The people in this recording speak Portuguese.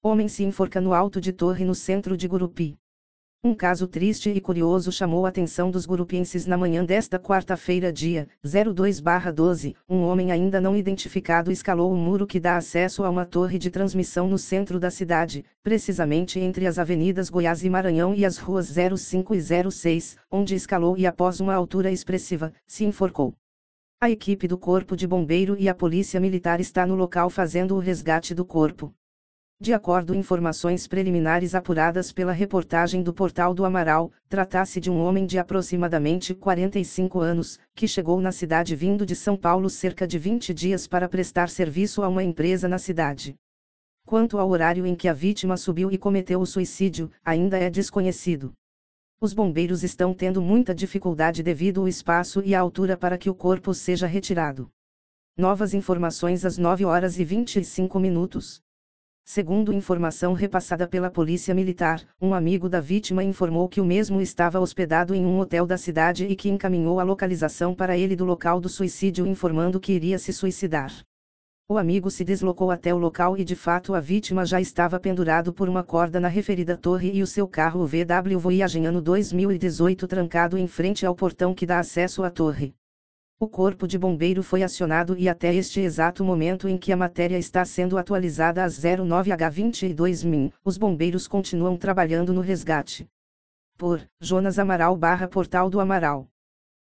Homem se enforca no alto de torre no centro de Gurupi. Um caso triste e curioso chamou a atenção dos gurupienses na manhã desta quarta-feira, dia 02/12. Um homem ainda não identificado escalou o muro que dá acesso a uma torre de transmissão no centro da cidade, precisamente entre as avenidas Goiás e Maranhão e as ruas 05 e 06, onde escalou e após uma altura expressiva, se enforcou. A equipe do Corpo de Bombeiro e a Polícia Militar está no local fazendo o resgate do corpo. De acordo com informações preliminares apuradas pela reportagem do Portal do Amaral, trata-se de um homem de aproximadamente 45 anos, que chegou na cidade vindo de São Paulo cerca de 20 dias para prestar serviço a uma empresa na cidade. Quanto ao horário em que a vítima subiu e cometeu o suicídio, ainda é desconhecido. Os bombeiros estão tendo muita dificuldade devido ao espaço e à altura para que o corpo seja retirado. Novas informações às 9h25. Segundo informação repassada pela Polícia Militar, um amigo da vítima informou que o mesmo estava hospedado em um hotel da cidade e que encaminhou a localização para ele do local do suicídio, informando que iria se suicidar. O amigo se deslocou até o local e de fato a vítima já estava pendurado por uma corda na referida torre e o seu carro VW Voyage ano 2018 trancado em frente ao portão que dá acesso à torre. O Corpo de Bombeiro foi acionado e até este exato momento em que a matéria está sendo atualizada às 09h22min, os bombeiros continuam trabalhando no resgate. Por Jonas Amaral / Portal do Amaral.